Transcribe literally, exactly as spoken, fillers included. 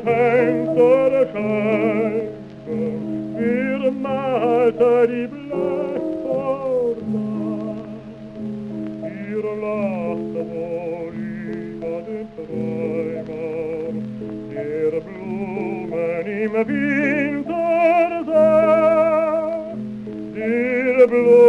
Fenster schenken, wir malte die Blätter nach. Ihr lacht wohl über den Träumer, der Blumen im Winter sah, der Blumen